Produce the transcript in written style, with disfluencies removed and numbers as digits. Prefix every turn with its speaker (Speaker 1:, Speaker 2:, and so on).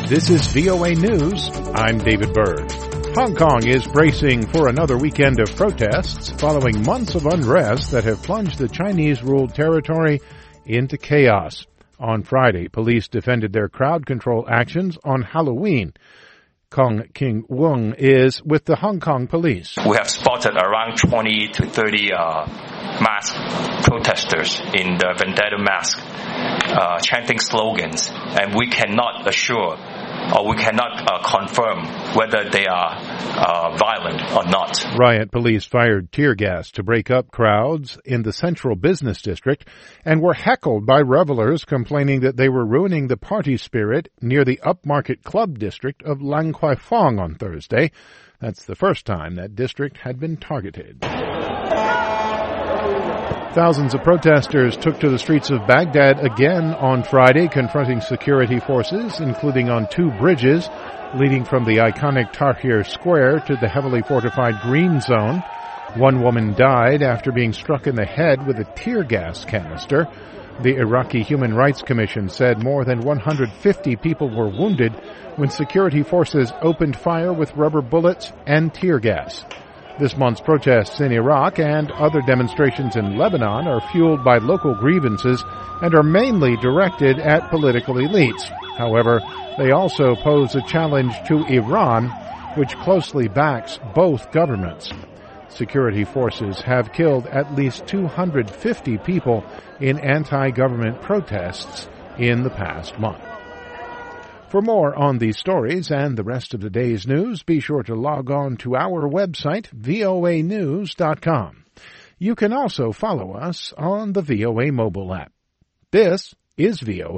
Speaker 1: This is VOA News. I'm David Byrd. Hong Kong is bracing for another weekend of protests following months of unrest that have plunged the Chinese-ruled territory into chaos. On Friday, police defended their crowd control actions on Halloween. Kong King Wong is with the Hong Kong police.
Speaker 2: We have spotted around 20 to 30 masked protesters in the Vendetta mask, chanting slogans, and we cannot assure or we cannot confirm whether they are violent or not.
Speaker 1: Riot police fired tear gas to break up crowds in the central business district and were heckled by revelers complaining that they were ruining the party spirit near the upmarket club district of Lang Kwai Fong on Thursday. That's the first time that district had been targeted. Thousands of protesters took to the streets of Baghdad again on Friday, confronting security forces, including on two bridges leading from the iconic Tahrir Square to the heavily fortified Green Zone. One woman died after being struck in the head with a tear gas canister. The Iraqi Human Rights Commission said more than 150 people were wounded when security forces opened fire with rubber bullets and tear gas. This month's protests in Iraq and other demonstrations in Lebanon are fueled by local grievances and are mainly directed at political elites. However, they also pose a challenge to Iran, which closely backs both governments. Security forces have killed at least 250 people in anti-government protests in the past month. For more on these stories and the rest of the day's news, be sure to log on to our website, voanews.com. You can also follow us on the VOA mobile app. This is VOA.